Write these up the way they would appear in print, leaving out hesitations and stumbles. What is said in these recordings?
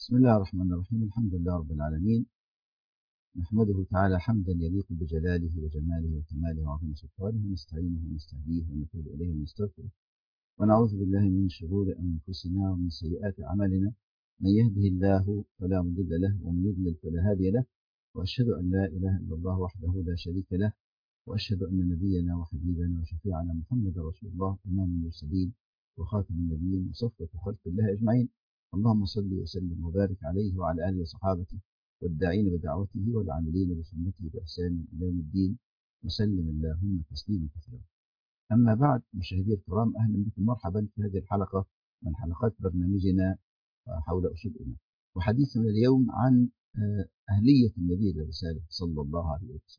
بسم الله الرحمن الرحيم. الحمد لله رب العالمين، نحمده تعالى حمدا يليق بجلاله وجماله وكماله وعظيم سلطانه، ونستعينه ونستهديه ونتوب إليه ونستغفره، ونعوذ بالله من شرور أنفسنا ومن سيئات أعمالنا. من يهده الله فلا مضل له، ومن يضلل فلا هادي له، وأشهد أن لا إله إلا الله وحده لا شريك له، وأشهد أن نبينا وحبيبنا وشفيعنا محمد رسول الله، إمام المرسلين وخاتم النبيين وصفوة خلق الله أجمعين. اللهم صل وسلم وبارك عليه وعلى آله وصحابته والداعين بدعوته والعاملين بسنته بإحسان إلى يوم الدين، وسلم اللهم تسليما كثيرا. أما بعد، مشاهدي الكرام، أهلا بكم، مرحبا في هذه الحلقة من حلقات برنامجنا حول أصول الإيمان، وحديثنا اليوم عن أهلية النبي للرسالة صلى الله عليه وسلم.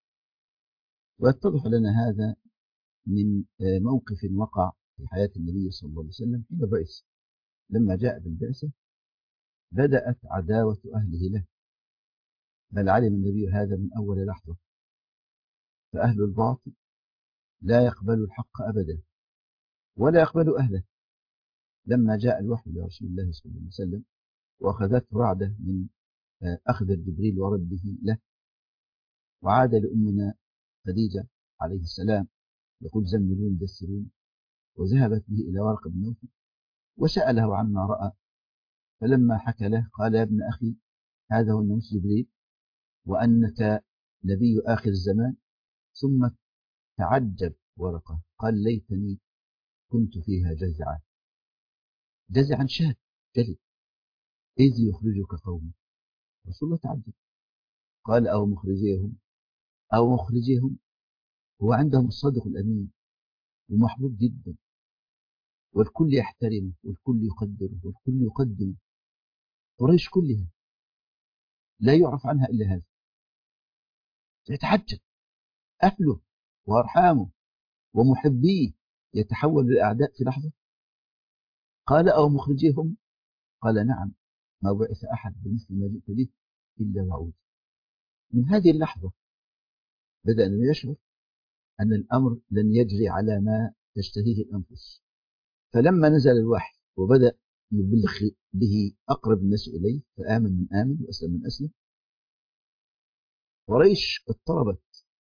ويتضح لنا هذا من موقف وقع في حياة النبي صلى الله عليه وسلم حين بعث. لما جاء بالبعثة بدأت عداوة أهله له، بل علم النبي هذا من أول لحظة. فأهل الباطل لا يقبل الحق أبدا ولا يقبل أهله. لما جاء الوحي لرسول الله صلى الله عليه وسلم وأخذته رعدة من أخذ جبريل ورده له، وعاد لأمنا خديجة عليه السلام يقول: زملون دسرون. وذهبت به إلى ورقة بن نوفل وسأله عما رأى، فلما حكى له قال: يا ابن أخي، هذا هو الناموس جبريل، وأنك نبي آخر الزمان. ثم تعجب ورقة، قال: ليتني كنت فيها جزعا. جزعا شاة جلد، إذ يخرجك قومك. رسول الله تعجب، قال: أو مخرجيهم. هو عندهم الصادق الأمين ومحبوب جدا، والكل يحترمه والكل يقدره والكل يقدمه. قريش كلها لا يعرف عنها إلا هذا. يتعجب أهله وأرحامه ومحبيه يتحول للأعداء في لحظة. قال: أو مخرجيهم. قال: نعم، ما بعث أحد بمثل ما جئت به إلا وعود. من هذه اللحظة بدأ أن يشعر أن الأمر لن يجري على ما تشتهيه الأنفس. فلما نزل الوحي وبدأ يبلغ به أقرب الناس إليه، فآمن من آمن وأسلم من أسلم. قريش اضطربت،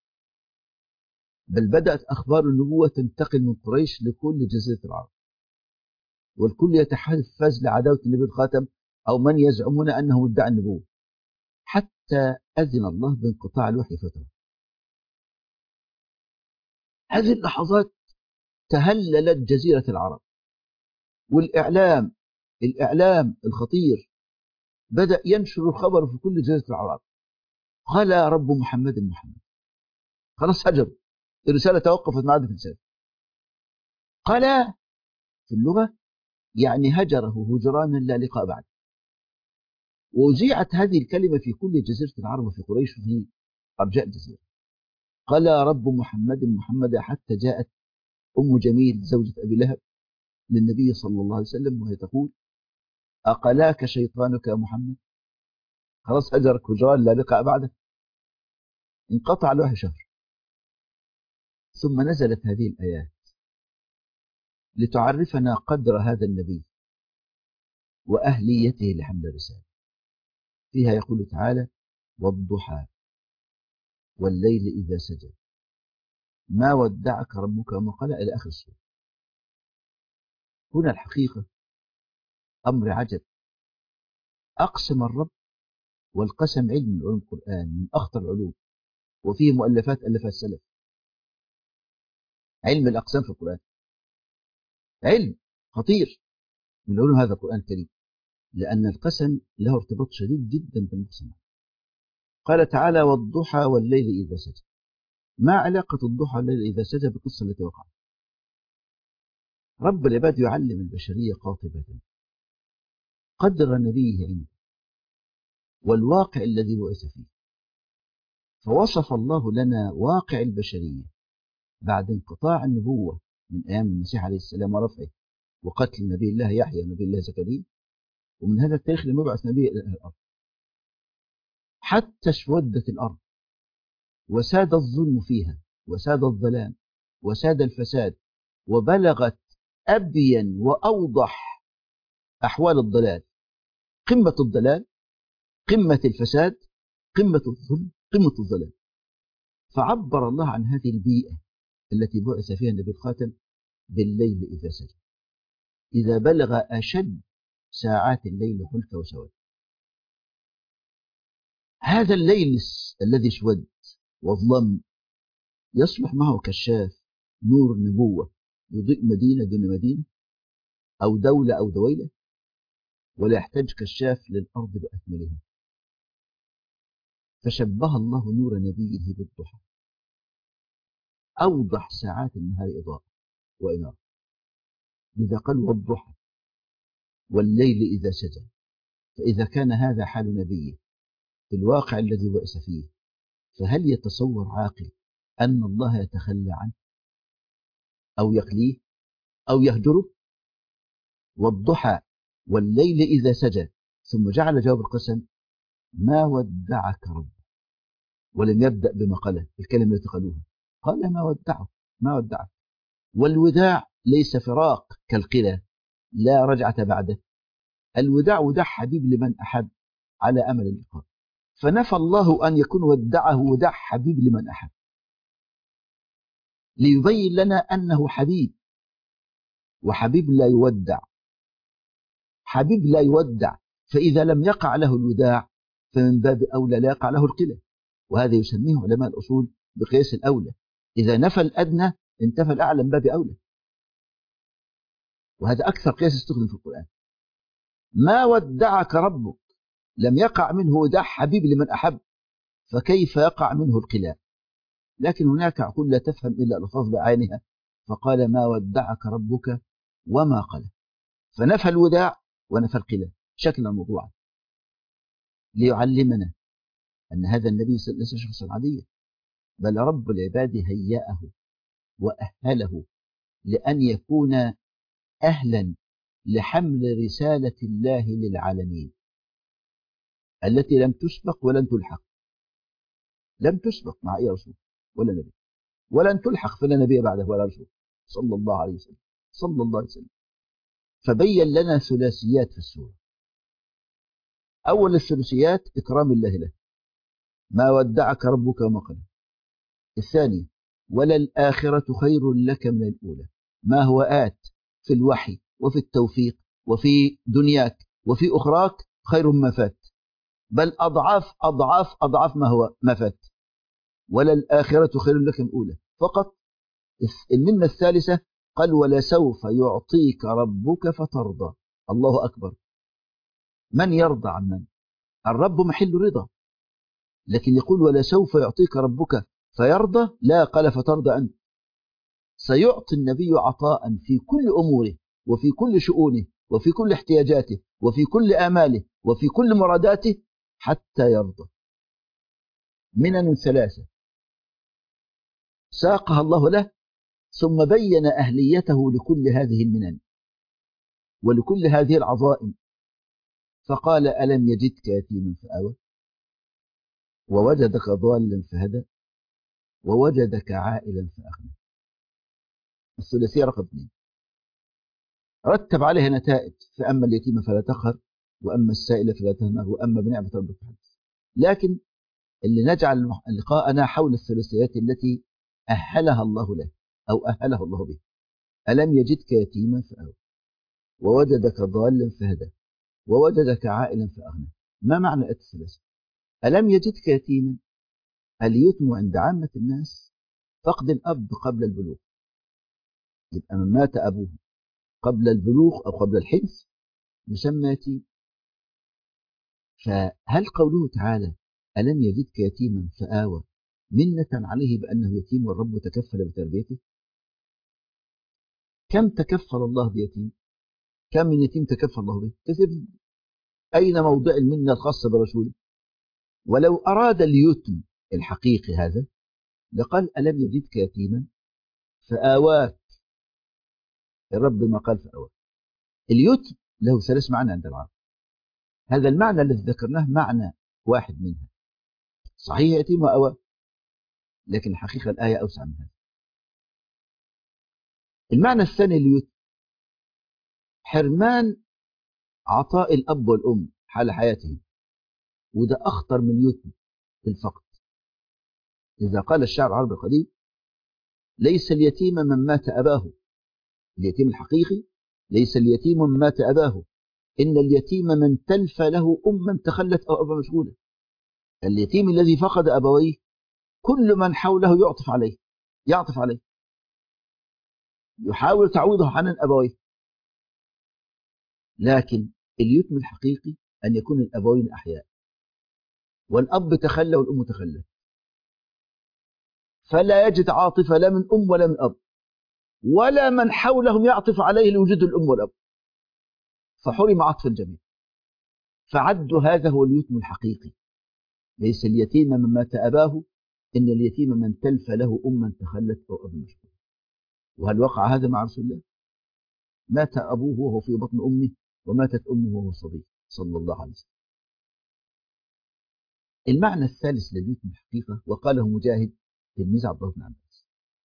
بل بدأت أخبار النبوة تنتقل من قريش لكل جزيرة العرب، والكل يتحفز لعداوة النبي الخاتم أو من يزعمون أنه ادعى النبوة، حتى أذن الله بانقطاع الوحي فترة. هذه اللحظات تهللت جزيرة العرب، والإعلام الخطير بدأ ينشر الخبر في كل جزيرة العرب. قال: يا رب محمد. خلاص هجر، الرسالة توقفت، ما عادت رسالة. قال في اللغة يعني هجره هجرانا لا لقاء بعد. وأذيعت هذه الكلمة في كل جزيرة العرب وفي قريش وفي أرجاء الجزيرة. قال: يا رب محمد، حتى جاءت أم جميل زوجة أبي لهب للنبي صلى الله عليه وسلم وهي تقول: أقلاك شيطانك يا محمد. خلاص هجرك هجران لا لقاء بعده. انقطع الوحي شهر، ثم نزلت هذه الآيات لتعرفنا قدر هذا النبي وأهليته لحمل الرسالة. فيها يقول تعالى: والضحى والليل إذا سجى ما ودعك ربك وما قلى، إلى آخر السورة. هنا الحقيقة أمر عجب. أقسم الرب، والقسم علم من علوم القرآن، من أخطر العلوم، وفيه مؤلفات ألفها السلف. علم الأقسام في القرآن علم خطير من علوم هذا القرآن الكريم، لأن القسم له ارتباط شديد جدا بالمقسم. قال تعالى: والضحى والليل إذا سجى. ما علاقة الضحى والليل إذا سجى بالقصة التي وقعت؟ رب العباد يعلم البشرية قاطبة قدر نبيه عنده والواقع الذي بعث فيه. فوصف الله لنا واقع البشرية بعد انقطاع النبوة من أيام المسيح عليه السلام ورفعه وقتل نبي الله يحيى ونبي الله زكريا، ومن هذا التاريخ لم يبعث نبي إلى الأرض، حتى اسودت الأرض وساد الظلم فيها وساد الظلام وساد الفساد، وبلغت أبين وأوضح أحوال الضلال قمة الضلال، قمة الفساد، قمة الظلم، قمة الظلام. فعبر الله عن هذه البيئة التي بعث فيها النبي الخاتم بالليل إذا سجى، إذا بلغ أشد ساعات الليل حلك وسواد. هذا الليل الذي اسود وظلم يصلح معه كشاف نور نبوة يضيء مدينة دون مدينة أو دولة أو دويلة، ولا يحتاج كشاف للأرض بأكملها. فشبه الله نور نبيه بالضحى، أوضح ساعات النهار إضاءة وإنارة. لذا قال والضحى والليل إذا سجى. فإذا كان هذا حال نبيه في الواقع الذي بعث فيه، فهل يتصور عاقل أن الله يتخلى عنه أو يقليه أو يهجره؟ والضحى والليل إذا سجى، ثم جعل جواب القسم ما ودعك ربك، ولم يبدأ بما قاله الكلمة التي قالوها، قال ما ودعك، ما ودعك. والوداع ليس فراق كالقلى لا رجعة بعده، الوداع وداع حبيب لمن أحب على أمل اللقاء. فنفى الله أن يكون ودعه وداع حبيب لمن أحب، ليبين لنا أنه حبيب، وحبيب لا يودع، حبيب لا يودع. فإذا لم يقع له الوداع فمن باب أولى لا يقع له القلة. وهذا يسميه علماء الأصول بقياس الأولى، إذا نفى الأدنى انتفى الأعلى من باب أولى. وهذا أكثر قياس استخدم في القرآن. ما ودعك ربك، لم يقع منه وداع حبيب لمن أحب، فكيف يقع منه القلاء؟ لكن هناك عقول لا تفهم إلا الألفاظ بعينها، فقال ما ودعك ربك وما قلى، فنفى الوداع ونفى القلاء شكلا موضوعا، ليعلمنا أن هذا النبي ليس شخصا عاديا، بل رب العباد هيأه وأهله لأن يكون أهلا لحمل رسالة الله للعالمين التي لم تسبق ولن تلحق. لم تسبق مع أي رسول ولا نبي، ولن تلحق فلا نبي بعده ولا رسول صلى الله عليه وسلم، صلى الله عليه وسلم. فبين لنا ثلاثيات في السورة. أول الثلاثيات إكرام الله له، ما ودعك ربك وما قلى. الثانية وللآخرة خير لك من الأولى، ما هو آت في الوحي وفي التوفيق وفي دنياك وفي أخراك خير ما فات، بل أضعاف أضعاف أضعاف ما فات. وللآخرة خير لك من الأولى فقط. المنة الثالثة قال ولسوف يعطيك ربك فترضى. الله أكبر، من يرضى عن من؟ الرب محل رضا، لكن يقول ولسوف يعطيك ربك فيرضى، لا قال فترضى أنت. سيعطي النبي عطاء في كل أموره وفي كل شؤونه وفي كل احتياجاته وفي كل آماله وفي كل مراداته حتى يرضى. منن ثلاثة ساقها الله له، ثم بين أهليته لكل هذه المنن ولكل هذه العظائم، فقال ألم يجدك يتيما فآوى ووجدك ضالا فهدى ووجدك عائلا فأغنى. الثلاثية رقم 2 رتب عليها نتائج، فأما اليتيم فلا تقهر وأما السائل فلا تنهر وأما بنعمة ربك فحدث. لكن اللي نجعل لقاءنا حول الثلاثيات التي أهلها الله له أو أهله الله به. ألم يجدك يتيما فآوى ووجدك ضالا فهدى ووجدك عائلا فأغنى. ما معنى الآيات الثلاثة؟ ألم يجدك يتيما، اليتم عند عامة الناس فقد الأب قبل البلوغ، يبقى من مات أبوه قبل البلوغ أو قبل الحنث يسمى يتيم. فهل قوله تعالى ألم يجدك يتيما فآوى منة عليه بأنه يتيم والرب تكفل بتربيته؟ كم تكفل الله بيتيم؟ كم من يتيم تكفل الله به؟ كثير. أين موضع المنة الخاصة برسوله؟ ولو أراد اليتم الحقيقي هذا لقال ألم يجدك يتيما فآواك. الرب ما قال فآواك. اليتم له ثلاث معنى عند العرب، هذا المعنى الذي ذكرناه معنى واحد منها، صحيح يتيم وآوى، لكن الحقيقة الآية أوسع من هذا. المعنى الثاني اليتم حرمان عطاء الأب والأم، حال حياتهم، وده أخطر من اليتم في الفقد. إذا قال الشاعر العربي القديم: ليس اليتيم من مات أباه، اليتيم الحقيقي ليس اليتيم من مات أباه، إن اليتيم من تلف له أما تخلت أو أبا مشغولة. اليتيم الذي فقد أبويه كل من حوله يعطف عليه، يحاول تعويضه عن أبويه. لكن اليتم الحقيقي أن يكون الأبوين أحياء، والأب تخلى والأم تخلت، فلا يجد عاطفة لا من أم ولا من أب، ولا من حولهم يعطف عليه لوجود الأم والأب، فحرم عطف الجميع. فعد هذا هو اليتم الحقيقي. ليس اليتيم من مات أباه، إن اليتيم من تلف له أما تخلت أو أب مشغول. وهل وقع هذا مع رسول الله؟ مات أبوه وهو في بطن أمه، وماتت أمه وهو صغير، صلى الله عليه وسلم. المعنى الثالث لليتم الحقيقة، وقاله مجاهد تلميذ عبد الله بن عباس،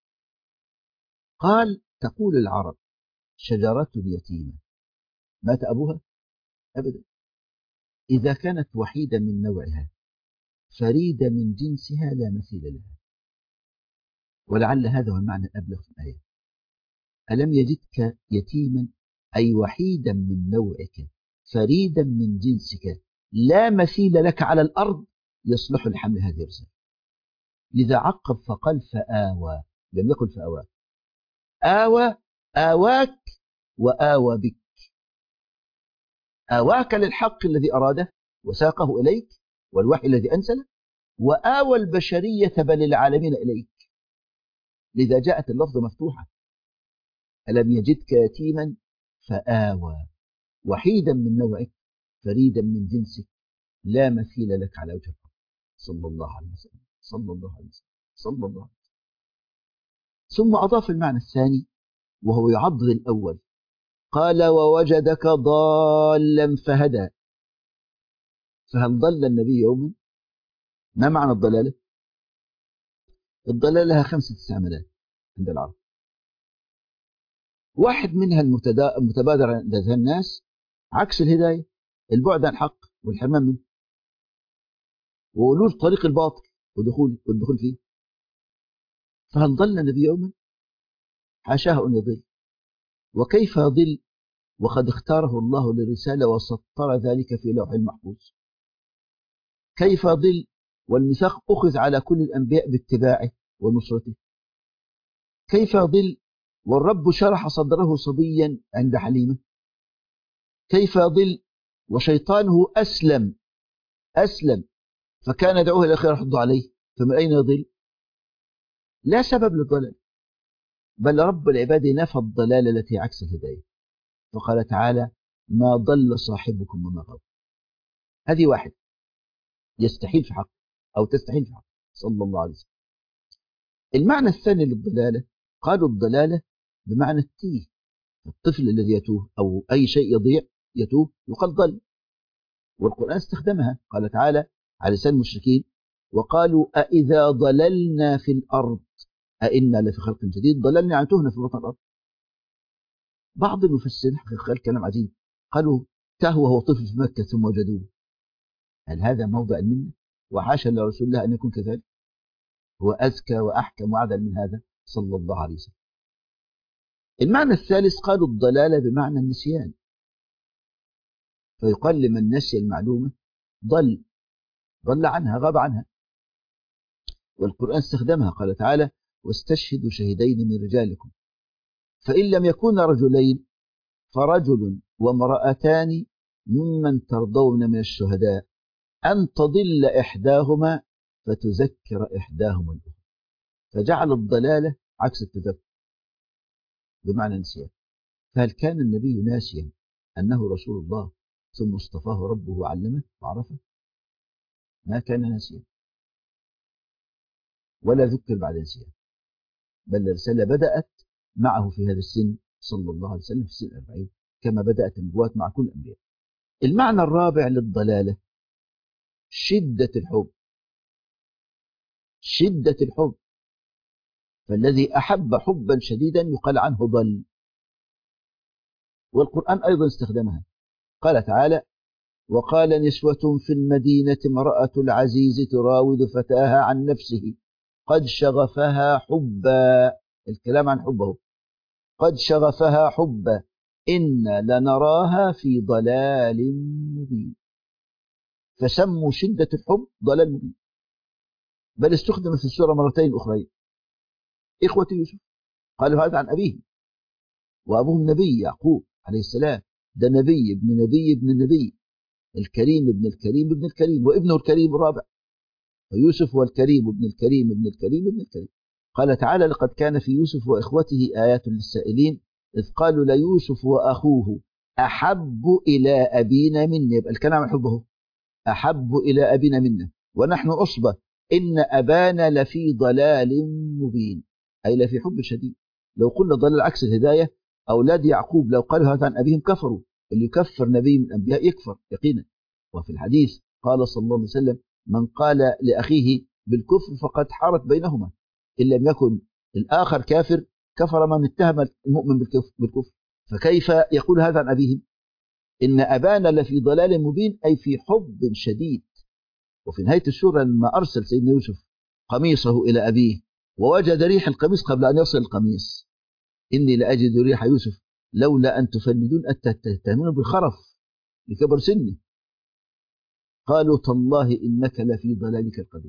قال: تقول العرب: شجرة يتيمة مات أبوها؟ أبدا، إذا كانت وحيدة من نوعها فريدة من جنسها لا مثيل لها. ولعل هذا هو المعنى الأبلغ في الآية: ألم يجدك يتيما، أي وحيدا من نوعك فريدا من جنسك لا مثيل لك على الأرض يصلح لحمل هذه الرسالة. لذا عقب فقال: فآوى، لم يقل فآوى. آوى، آواك وآوى بك، آواك للحق الذي أراده وساقه إليك والوحي الذي أنزله، وآوى البشرية بل العالمين إليك. لذا جاءت اللفظة مفتوحة: ألم يجدك يتيما فآوى، وحيدا من نوعك فريدا من جنسك لا مثيل لك على وجه الأرض، صلى الله عليه وسلم، صلى الله عليه وسلم، صلى الله عليه وسلم. ثم أضاف المعنى الثاني وهو يعضد الأول، قال: ووجدك ضالا فهدى. فهل ضل النبي يوما؟ ما معنى الضلالة؟ الضلالة لها 5 استعمالات عند العرب. واحد منها المتبادر عند الناس عكس الهداية، البعد عن الحق والحرمان منه، وولوج طريق الباطل والدخول فيه. فهل ضل النبي يوما؟ حاشاه أن يضل. وكيف يضل وقد اختاره الله للرسالة وسطر ذلك في لوح المحفوظ؟ كيف يضل والميثاق أخذ على كل الأنبياء باتباعه ونصرته؟ كيف يضل والرب شرح صدره صبيا عند حليمة؟ كيف يضل وشيطانه أسلم فكان يدعوه إلى الخير يحض عليه؟ فمن أين يضل؟ لا سبب للضلال، بل رب العباد نفى الضلال التي عكس الهداية، فقال تعالى: ما ضل صاحبكم وما غوى. هذه واحد يستحيل في حق أو تستحيل في حق، صلى الله عليه وسلم. المعنى الثاني للضلالة، قالوا الضلالة بمعنى التيه، الطفل الذي يتوه أو أي شيء يضيع يتوه يقال ضل. والقرآن استخدمها، قال تعالى على لسان المشركين: وقالوا أإذا ضللنا في الأرض أئنا لفي خلق جديد. ضللنا يعني تهنا في بطن الأرض. بعض المفسرين قال كلام عجيب، قالوا: تاه وهو طفل في مكة ثم وجدوه. هل هذا موضع المنة؟ وحاشا لرسول الله أن يكون كذلك، هو أزكى وأحكم وأعدل من هذا، صلى الله عليه وسلم. المعنى الثالث، قالوا الضلالة بمعنى النسيان، فيقال لمن نسي المعلومة ضل عنها، غاب عنها. والقرآن استخدمها، قال تعالى: واستشهدوا شهدين من رجالكم فإن لم يكونا رجلين فرجل وامرأتان ممن ترضون من الشهداء أن تضل إحداهما فتذكر إحداهما الأخرى. فجعل الضلالة عكس التذكر بمعنى النسيان. فهل كان النبي ناسيا أنه رسول الله ثم اصطفاه ربه وعلمه وعرفه؟ ما كان ناسيا ولا ذكر بعد نسيان، بل الرسالة بدأت معه في هذا السن، صلى الله عليه وسلم، في سن 40، كما بدأت النبوات مع كل الأنبياء. المعنى الرابع للضلالة، شدة الحب. شدة الحب، فالذي أحب حبا شديدا يقال عنه ضل. والقرآن أيضا استخدمها، قال تعالى: وقال نسوة في المدينة امرأة العزيز تراود فتاها عن نفسه قد شغفها حبا. الكلام عن حبه. قد شغفها حبا إنا لنراها في ضلال مبين. فسموا شدة الحب ضلال مبين، بل استخدم في السورة مرتين أخرين. إخوة يوسف قالوا هذا عن أبيه، وأبوهم نبي يعقوب عليه السلام، ده نبي ابن نبي ابن نبي، الكريم ابن الكريم ابن الكريم، وابنه الكريم الرابع. فيوسف هو الكريم ابن الكريم ابن الكريم ابن الكريم. قال تعالى لقد كان في يوسف وإخوته آيات للسائلين إذ قالوا ليوسف وأخوه أحب إلى أبينا منا. يبقى الكلام عن حبه. أحب إلى أبينا منا ونحن عصبة إن أبانا لفي ضلال مبين، أي لفي حب شديد. لو قلنا ضلال عكس الهداية، أولاد يعقوب لو قالوا هذا عن أبيهم كفروا. اللي يكفر نبي من الأنبياء يكفر يقينا. وفي الحديث قال صلى الله عليه وسلم من قال لأخيه بالكفر فقد حارت بينهما، إن لم يكن الآخر كافر كفر من اتهم المؤمن بالكفر. فكيف يقول هذا عن أبيهم؟ إن أبانا لفي ضلال مبين، أي في حب شديد. وفي نهاية السورة لما أرسل سيدنا يوسف قميصه إلى أبيه ووجد ريح القميص قبل أن يصل القميص إني لأجد ريح يوسف لولا أن تفندون أتتهمون بالخرف لكبر سني قالوا تالله إنك لفي ضلالك القديم،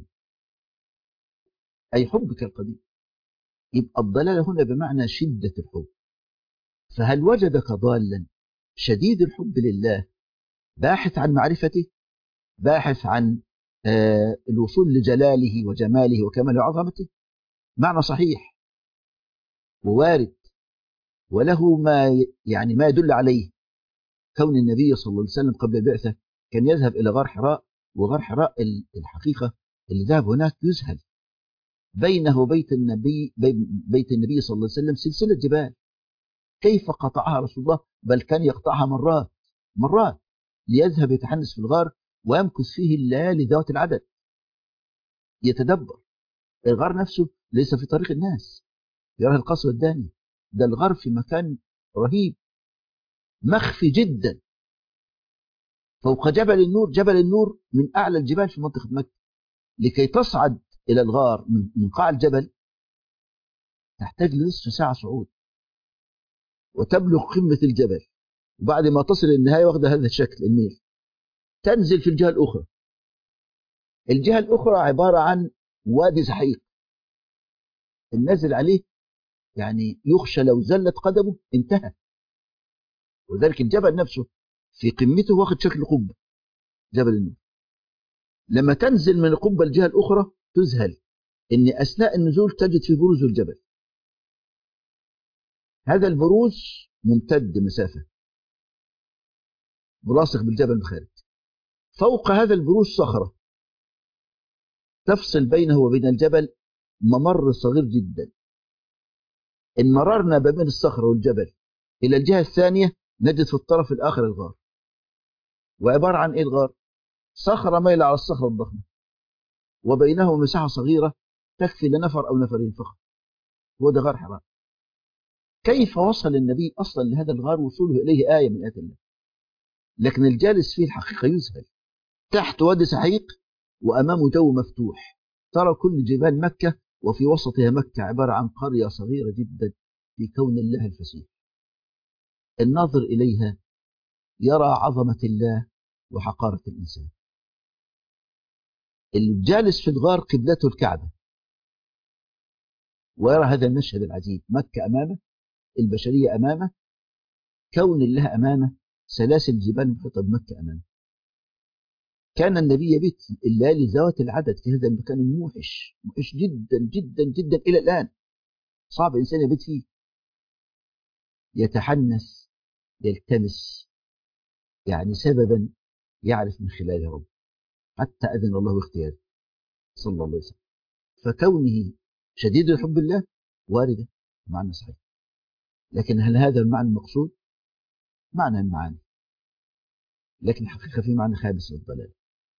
أي حبك القديم. يبقى الضلال هنا بمعنى شدة الحب. فهل وجدك ضالا شديد الحب لله باحث عن معرفته، باحث عن الوصول لجلاله وجماله وكمال عظمته؟ معنى صحيح ووارد، وله ما يدل عليه. كون النبي صلى الله عليه وسلم قبل البعثة كان يذهب إلى غار حراء، وغار حراء الحقيقة اللي ذهب هناك يذهل. بينه وبيت النبي صلى الله عليه وسلم سلسلة جبال. كيف قطعها رسول الله؟ بل كان يقطعها مرات مرات ليذهب يتحنس في الغار ويمكث فيه الليالي ذوات العدد يتدبر. الغار نفسه ليس في طريق الناس يراه القصر الداني، ده الغار في مكان رهيب مخفي جدا فوق جبل النور. جبل النور من أعلى الجبال في منطقة مكة. لكي تصعد إلى الغار من قاع الجبل تحتاج لنصف ساعة صعود وتبلغ قمة الجبل، وبعد ما تصل النهاية واخدة هذا الشكل الميل تنزل في الجهة الأخرى. الجهة الأخرى عبارة عن وادي سحيق النازل عليه يعني يخشى لو زلت قدمه انتهى. وذلك الجبل نفسه في قمته واخد شكل قبة جبل النور. لما تنزل من القبة الجهة الأخرى تذهل إن أثناء النزول تجد في بروز الجبل. هذا البروز ممتد مسافة ملاصق بالجبل الخارج. فوق هذا البروز صخرة تفصل بينه وبين الجبل ممر صغير جدا. إن مررنا بين الصخرة والجبل إلى الجهة الثانية نجد في الطرف الآخر الغار. وعبارة عن إيه الغار؟ صخرة مايلة على الصخرة الضخمة وبينه مساحة صغيرة تكفي لنفر أو نفرين فقط. هو ده غار حراء. كيف وصل النبي أصلا لهذا الغار؟ وصوله إليه آية من آيات الله، لكن الجالس فيه الحقيقة يذهل. تحت وادي سحيق وأمامه جو مفتوح، ترى كل جبال مكة وفي وسطها مكة عبارة عن قرية صغيرة جدا في كون الله الفسيح. الناظر إليها يرى عظمة الله وحقارة الإنسان. الجالس في الغار قبلته الكعبة ويرى هذا المشهد العجيب. مكة أمامه، البشرية أمامه، كون الله أمامه، سلاسل جبال محيطة بمكة أمامه. كان النبي يبيت الليالي ذوات العدد في هذا المكان الموحش، موحش جدا جدا جدا إلى الآن، صعب إنسان يبيت فيه. يتحنس يلتمس يعني سببا يعرف من خلاله رب، حتى أذن الله اختياره صلى الله عليه وسلم. فكونه شديد الحب الله واردة معنى صحيح، لكن هل هذا المعنى المقصود؟ معنى المعاني، لكن الحقيقة في معنى خامس للضلال.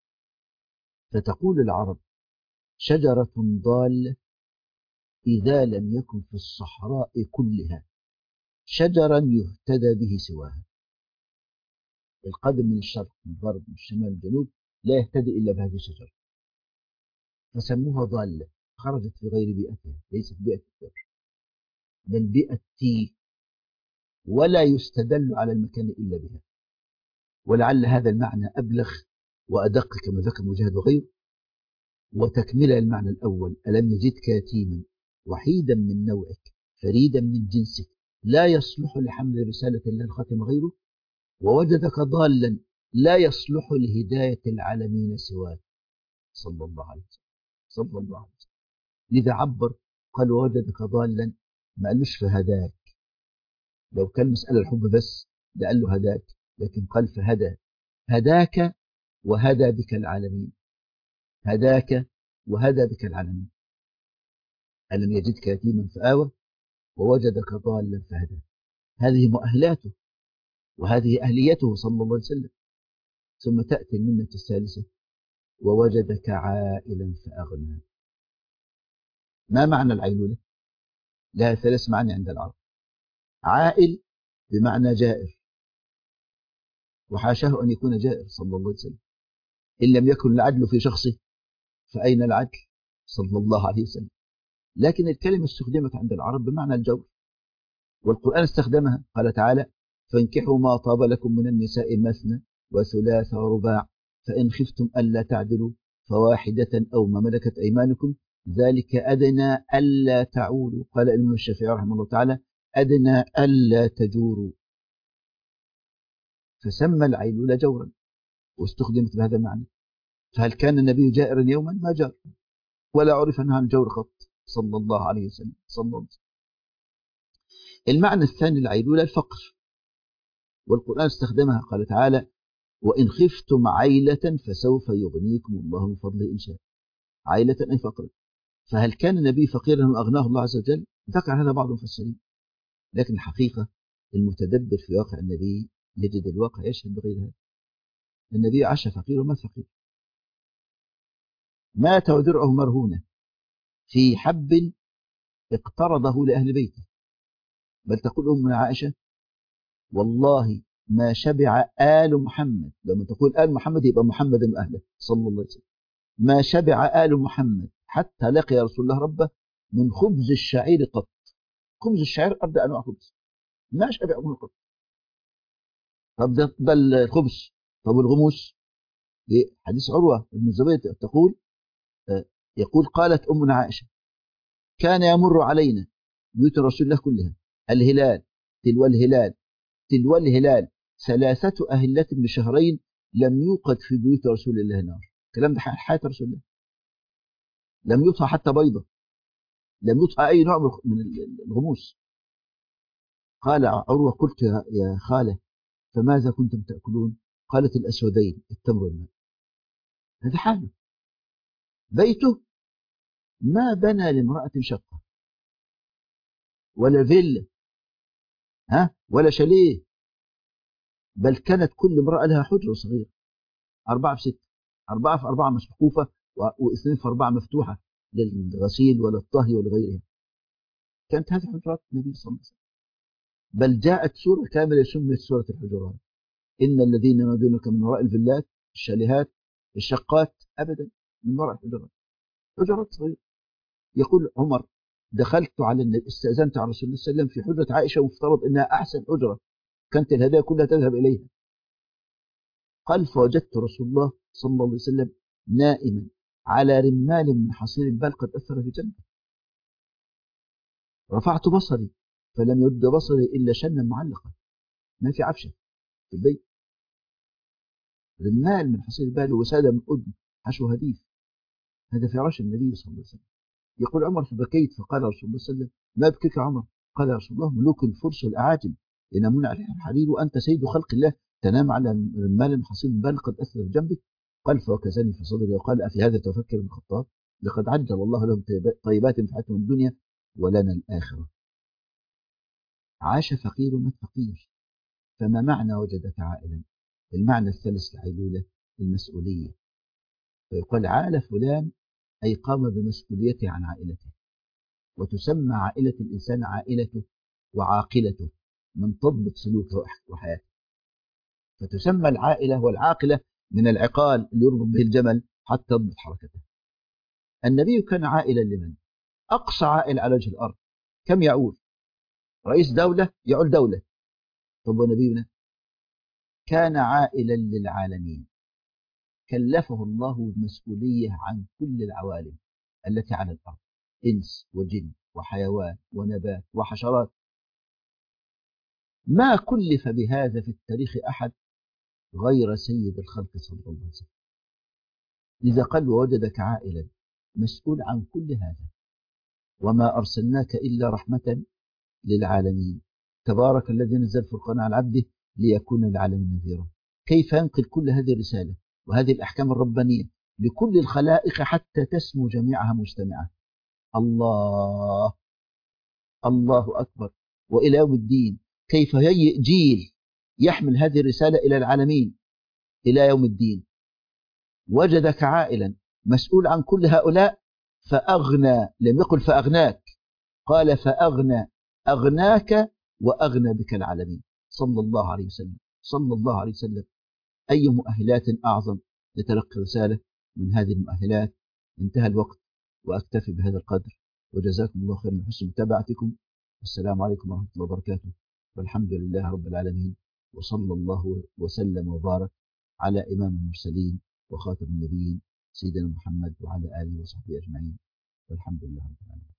فتقول العرب شجرة ضالة إذا لم يكن في الصحراء كلها شجرا يهتدى به سواها. القادم من الشرق من الغرب من الشمال من الجنوب لا يهتدي إلا بهذه الشجرة، فسموها ضالة، خرجت في غير بيئتها، ليست بيئة البر بل بيئة تيه، ولا يستدل على المكان إلا بها. ولعل هذا المعنى أبلغ وأدق كما ذكر مجاهد وغيره. وتكمل المعنى الأول: ألم يجدك يتيما وحيدا من نوعك فريدا من جنسك لا يصلح لحمل رسالة الله الخاتم غيره، ووجدك ضالا لا يصلح لهداية العالمين سواك صلى الله عليه وسلم. صلى الله عليه وسلم. لذا عبر قال ووجدك ضالا، ما قالوش فهداك. لو كان مسألة الحب بس لقال له هداك، لكن قال فهدى. هداك وهدى بك العالمين، هداك وهدى بك العالمين. ألم يجدك يتيما فآوى ووجدك ضالا فهدى. هذه مؤهلاته وهذه أهليته صلى الله عليه وسلم. ثم تأتي المنة الثالثة: ووجدك عائلا فأغنى. ما معنى العيلولة؟ لها ثلاث معاني عند العرب. عائل بمعنى جائر، وحاشاه أن يكون جائر صلى الله عليه وسلم. إن لم يكن العدل في شخصه فأين العدل صلى الله عليه وسلم؟ لكن الكلمة استخدمت عند العرب بمعنى الجور، والقرآن استخدمها. قال تعالى: فانكحوا ما طاب لكم من النساء مثنى وثلاث ورباع فإن خفتم ألا تعدلوا فواحدة أو ما ملكت أيمانكم ذلك أدنى ألا تعولوا. قال الإمام الشافعي رحمه الله تعالى: أدنى ألا تجوروا. فسمى العيلولة جورا واستخدمت بهذا المعنى. فهل كان النبي جائرا يوما؟ ما جار، ولا عرف عنه عن الجور خط صلى الله عليه وسلم. صلى الله عليه وسلم. المعنى الثاني للعيلولة الفقر، والقرآن استخدمها. قال تعالى: وإن خفتم عيلة فسوف يغنيكم الله من فضله إن شاء. عيلة أي فقر. فهل كان النبي فقيرا وأغناه الله عز وجل؟ ذكر هذا بعض المفسرين، لكن الحقيقة المتدبر في واقع النبي يجد الواقع يشهد بغير هذا. النبي عاش فقير ومات فقير، مات ودرعه مرهونة في حب اقترضه لأهل بيته. بل تقول أمنا عائشة: والله ما شبع آل محمد. لما تقول آل محمد يبقى محمد وأهله صلى الله عليه وسلم. ما شبع آل محمد حتى لقي رسول الله ربه من خبز الشعير قط. خبز الشعير أبدأ أنواع خبز، ما شبع منه قط. طب ده الخبز. طب والغموس؟ حديث عروة بن الزبير تقول يقول: قالت أمنا عائشة: كان يمر علينا بيوت رسول الله كلها الهلال تلو الهلال تلو الهلال 3 أهلة بشهرين لم يوقد في بيوت رسول الله نار. الكلام ده حياة رسول الله. لم يطهى حتى بيضة، لم يطهى أي نوع من الغموس. قال عروة: قلت يا خالة فماذا كنتم تأكلون؟ قالت: الأسودين التمر والماء. هذا حاله. بيته ما بنى لامرأة شقة ولا فيلا ولا شاليه، بل كانت كل امرأة لها حجرة صغيرة، 4 في 6، 4 في 4 مسقوفة و2 في 4 مفتوحة للغسيل ولا الطهي ولا غيرها. كانت هذه حجرات النبي صلى الله عليه وسلم. بل جاءت سورة كاملة سميت سورة الحجرات: إن الذين ينادونك من وراء الفيلات الشاليهات الشقات أبدا، من وراء الحجرات، حجرات صغيرة. يقول عمر: دخلت على النبي، استأذنت على رسول الله صلى الله عليه وسلم في حجرة عائشة وافترض إنها أحسن حجرة، كانت الهدايا كلها تذهب إليها. قال: فوجدت رسول الله صلى الله عليه وسلم نائما على رمال من حصير البال قد أثر في جنبه. رفعت بصري فلم يرد بصري إلا شنا معلقة، ما في عفشة في البيت. رمال من حصير البال وسادة من أذن حشو هديف. هذا فراش النبي صلى الله عليه وسلم. يقول عمر: فبكيت فقال رسول الله صلى الله عليه وسلم: ما بكيك يا عمر؟ قال: يا رسول الله ملوك الفرس والأعاجم ينامون على الحرير وأنت سيد خلق الله تنام على رمال حصير البال قد أثر في جنبك. قال: فوكزني في صدري وقال: أفي هذا تفكر ابن الخطاب؟ لقد عجل الله لهم طيبات في حياتهم الدنيا ولنا الآخرة. عاش فقير ومات فقير. فما معنى وجدك عائلا؟ المعنى الثالث العيلولة المسؤولية. فيقال: عال فلان أي قام بمسؤوليته عن عائلته. وتسمى عائلة الإنسان عائلته وعاقلته، من تضبط سلوكه وحياته. فتسمى العائلة والعاقلة من العقال اللي يربط به الجمل حتى تضبط حركته. النبي كان عائلا لمن؟ أقصى عائل على وجه الأرض كم يعول؟ رئيس دولة يعول دولة. طب ونبينا كان عائلا للعالمين، كلفه الله المسؤولية عن كل العوالم التي على الأرض، إنس وجن وحيوان ونبات وحشرات. ما كلف بهذا في التاريخ أحد غير سيد الخلق صلى الله عليه وسلم. لذا قال ووجدك عائلا مسؤول عن كل هذا، وما أرسلناك إلا رحمة للعالمين. تبارك الذي نزل الفرقان على عبده ليكون للعالمين نذيرا. كيف ينقل كل هذه الرسالة وهذه الأحكام الربانية لكل الخلائق حتى تسمو جميعها مجتمعة؟ الله الله أكبر. وإلى يوم الدين كيف يهيئ جيل يحمل هذه الرسالة إلى العالمين إلى يوم الدين. وجدك عائلا مسؤول عن كل هؤلاء فأغنى، لم يقل فأغناك، قال فأغنى، أغناك وأغنى بك العالمين صلى الله عليه وسلم. صلى الله عليه وسلم. أي مؤهلات أعظم لتلقي رسالة من هذه المؤهلات. انتهى الوقت وأكتفي بهذا القدر، وجزاكم الله خيرا لحسن متابعتكم. والسلام عليكم ورحمة الله وبركاته، والحمد لله رب العالمين، وصلى الله وسلم وبارك على إمام المرسلين وخاتم النبيين سيدنا محمد وعلى آله وصحبه أجمعين، والحمد لله رب العالمين.